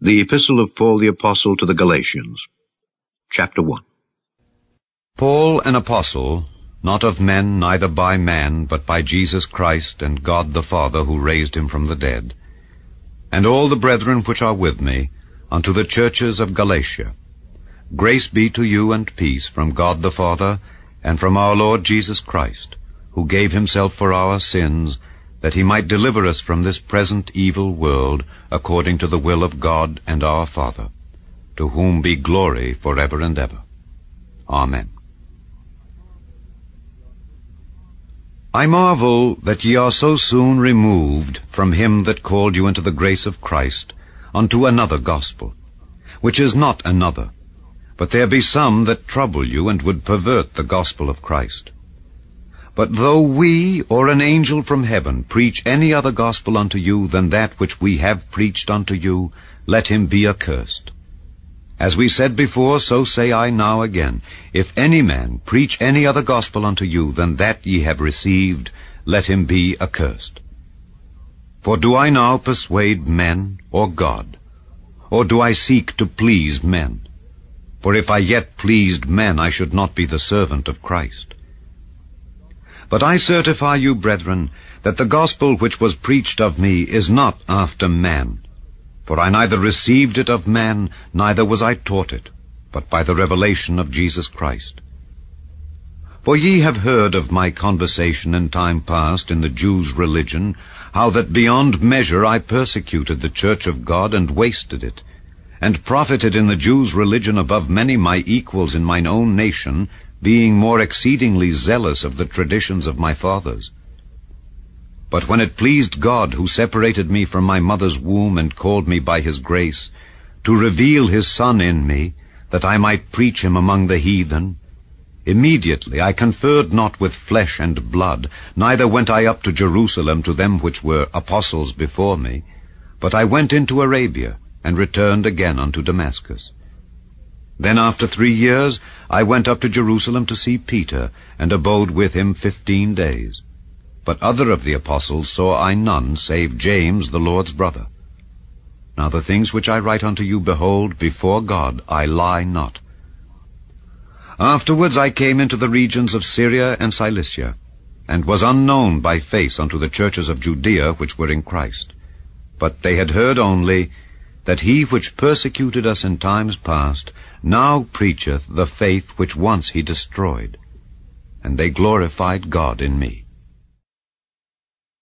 The Epistle of Paul the Apostle to the Galatians, Chapter 1. Paul, an apostle, not of men, neither by man, but by Jesus Christ and God the Father, who raised him from the dead, and all the brethren which are with me, unto the churches of Galatia. Grace be to you and peace from God the Father, and from our Lord Jesus Christ, who gave himself for our sins, that he might deliver us from this present evil world, according to the will of God and our Father, to whom be glory forever and ever. Amen. I marvel that ye are so soon removed from him that called you into the grace of Christ unto another gospel, which is not another, but there be some that trouble you and would pervert the gospel of Christ. But though we or an angel from heaven preach any other gospel unto you than that which we have preached unto you, let him be accursed. As we said before, so say I now again, if any man preach any other gospel unto you than that ye have received, let him be accursed. For do I now persuade men or God? Or do I seek to please men? For if I yet pleased men, I should not be the servant of Christ. But I certify you, brethren, that the gospel which was preached of me is not after man. For I neither received it of man, neither was I taught it, but by the revelation of Jesus Christ. For ye have heard of my conversation in time past in the Jews' religion, how that beyond measure I persecuted the church of God and wasted it, and profited in the Jews' religion above many my equals in mine own nation, being more exceedingly zealous of the traditions of my fathers. But when it pleased God, who separated me from my mother's womb and called me by his grace, to reveal his Son in me, that I might preach him among the heathen, immediately I conferred not with flesh and blood, neither went I up to Jerusalem to them which were apostles before me, but I went into Arabia, and returned again unto Damascus. Then after 3 years I went up to Jerusalem to see Peter, and abode with him 15 days. But other of the apostles saw I none, save James the Lord's brother. Now the things which I write unto you, behold, before God I lie not. Afterwards I came into the regions of Syria and Cilicia, and was unknown by face unto the churches of Judea which were in Christ. But they had heard only that he which persecuted us in times past now preacheth the faith which once he destroyed. And they glorified God in me.